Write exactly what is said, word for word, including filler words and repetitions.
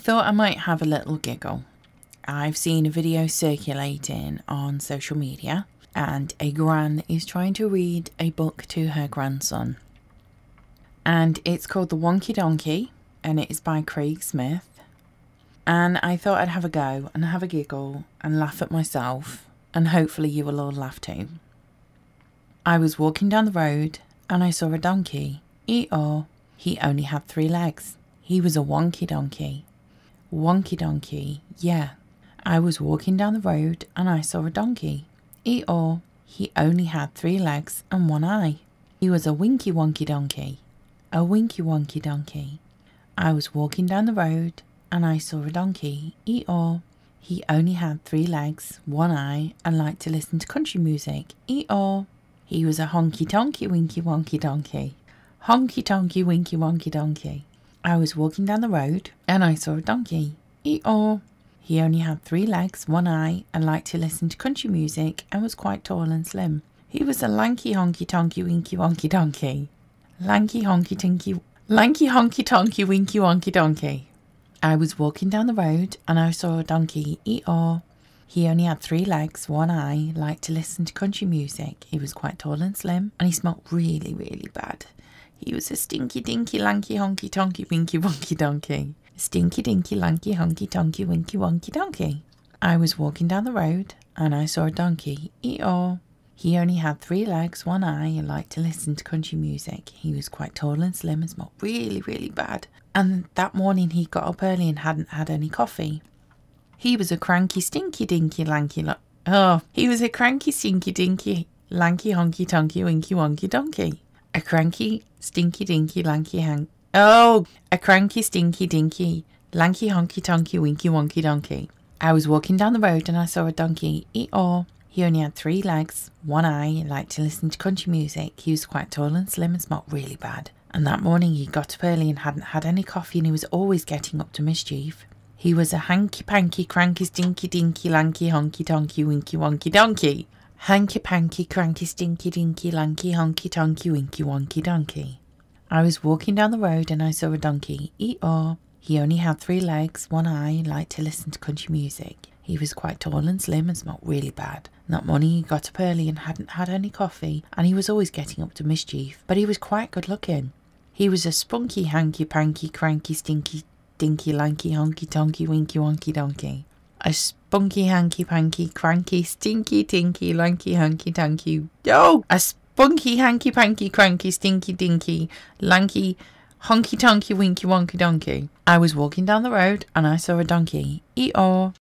thought I might have a little giggle. I've seen a video circulating on social media, and a gran is trying to read a book to her grandson. And it's called The Wonky Donkey, and it is by Craig Smith. And I thought I'd have a go and have a giggle and laugh at myself, and hopefully you will all laugh too. I was walking down the road and I saw a donkey. Eeyore. He only had three legs. He was a wonky donkey. Wonky donkey, yeah. I was walking down the road and I saw a donkey. Eeyore. He only had three legs and one eye. He was a winky wonky donkey. A winky wonky donkey. I was walking down the road and I saw a donkey. Eeyore. He only had three legs, one eye, and liked to listen to country music. Eeyore. He was a honky tonky winky wonky donkey. Honky tonky winky wonky donkey. I was walking down the road and I saw a donkey. Eeyore. He only had three legs, one eye, and liked to listen to country music and was quite tall and slim. He was a lanky honky tonky winky wonky donkey. Lanky honky tinky, lanky honky tonky winky wonky donkey. I was walking down the road and I saw a donkey. Eeyore. He only had three legs, one eye, liked to listen to country music. He was quite tall and slim, and he smelt really, really bad. He was a stinky dinky lanky honky tonky winky wonky donkey. Stinky dinky lanky honky tonky winky wonky donkey. I was walking down the road and I saw a donkey. Eeyore. He only had three legs, one eye, and liked to listen to country music. He was quite tall and slim and smelled really, really bad. And that morning he got up early and hadn't had any coffee. He was a cranky stinky dinky lanky lo- Oh, he was a cranky stinky dinky lanky honky tonky winky wonky donkey. A cranky stinky dinky lanky hang- Oh, a cranky stinky dinky lanky honky tonky winky wonky donkey. I was walking down the road and I saw a donkey. Eeyore. He only had three legs, one eye, and liked to listen to country music. He was quite tall and slim and smelt really bad. And that morning he got up early and hadn't had any coffee, and he was always getting up to mischief. He was a hanky-panky, cranky, stinky, dinky, lanky, honky-tonky, winky, wonky donkey. Hanky-panky, cranky, stinky, dinky, lanky, honky-tonky, winky, wonky donkey. I was walking down the road and I saw a donkey. Eeyore. He only had three legs, one eye, and liked to listen to country music. He was quite tall and slim and smelt really bad. And that morning he got up early and hadn't had any coffee, and he was always getting up to mischief, but he was quite good looking. He was a spunky, hanky-panky, cranky, stinky, dinky, lanky, honky-tonky, winky, wonky donkey. A spunky, hanky-panky, cranky, stinky, tinky, lanky, honky-tonky. Oh! A spunky, hanky-panky, cranky, stinky, dinky, lanky, honky-tonky, winky, wonky donkey. I was walking down the road and I saw a donkey. Eeyore.